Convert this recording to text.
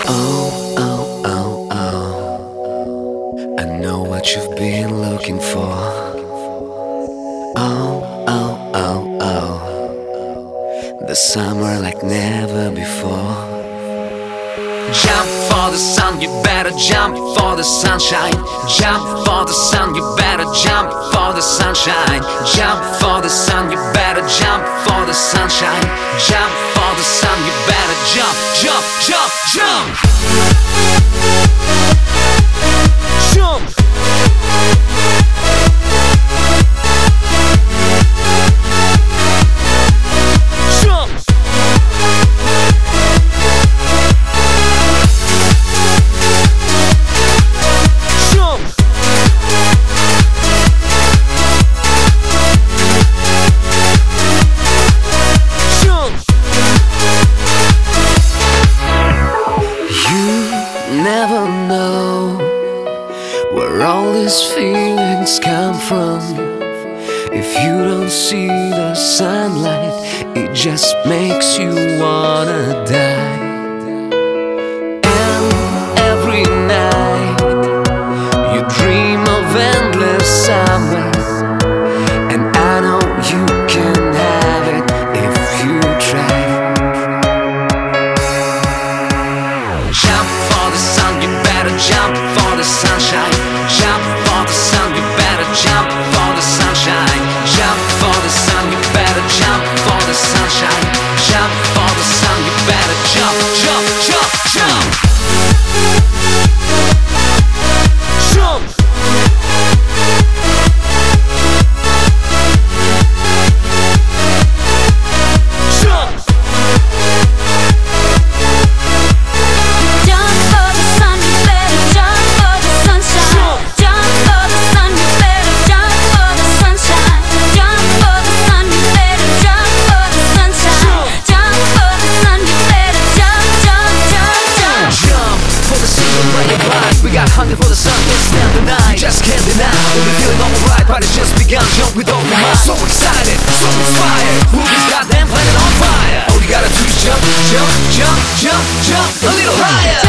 Oh, oh, oh, oh, I know what you've been looking for. Oh, oh, oh, oh, the summer like never before. Jump for the sun, you better jump for the sunshine. Jump for the sun, you better jump for the sunshine. Jump for the sun, you better jump for the sunshine. Jump for the sun, you better jump, jump, jump, jump. Jump. Never know where all these feelings come from. If you don't see the sunlight, it just makes you wanna die. And every night you dream of endless summer, and I know you can have it if you try. Jump for the sun, you better jump for the sunshine. Jump for the sun, you better jump for the sunshine. Jump for the sun, you better jump for the sunshine. Jump for the sun, you better jump, jump, jump, jump. Jump. We got hunger for the sun, can't stand the night. Just can't deny, we're feeling alright, but it's just begun. Jump with all your might. So excited, so inspired. Move this goddamn planet on fire. All you gotta do is jump, jump, jump, jump, jump a little higher.